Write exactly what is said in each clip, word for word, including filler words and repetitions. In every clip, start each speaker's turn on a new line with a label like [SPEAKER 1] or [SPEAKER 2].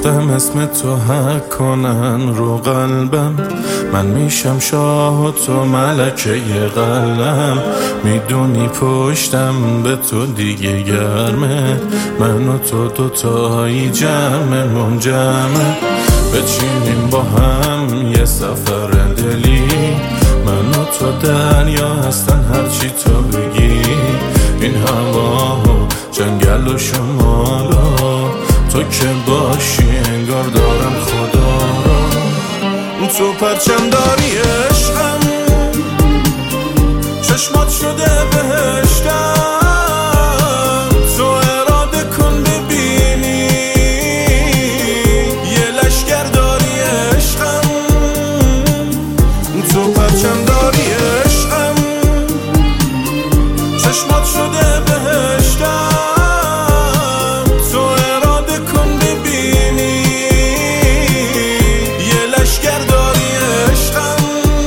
[SPEAKER 1] گفتم اسم تو حک کنن رو قلبم، من میشم شاه و تو ملکه قلم. میدونی پشتم به تو دیگه گرمه، من و تو دوتایی جمع منجمه. بچینیم با هم یه سفر دلی، من و تو دریا هستن هرچی تو بگی. این هوا و جنگل و شمال و تو که باشی انگار دارم خدا رو. تو پرچم داری عشقم، چشمات شده بهشتم. تو اراده کن ببینی یه لشگر داری عشقم. تو پرچم داری عشقم، چشمات شده بهشتم. تو اراده کن ببینی یه لشگر داری عشقم.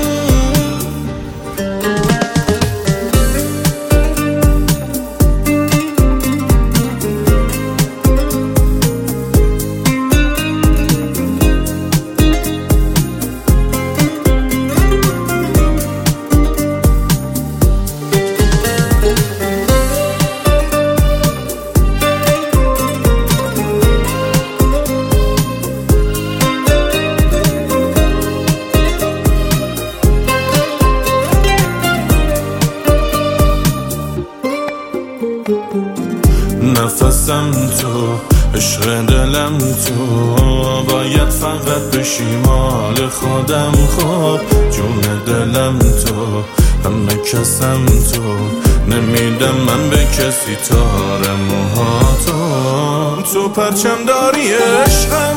[SPEAKER 1] نفسم تو، عشق دلم تو، باید فقط بشی مال خودم. خب جون دلم تو، همه کسم تو، نمیدم من به کسی تار موهاتو. تو پرچم داری عشقم،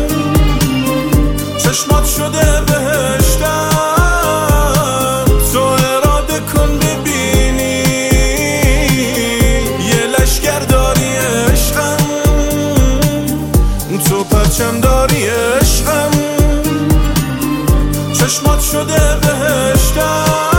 [SPEAKER 1] چشمات شده بهشتم. تو اراده کن ببینی یه لشگر داری عشقم. تو پرچم داری عشقم، چشمات شده بهشتم.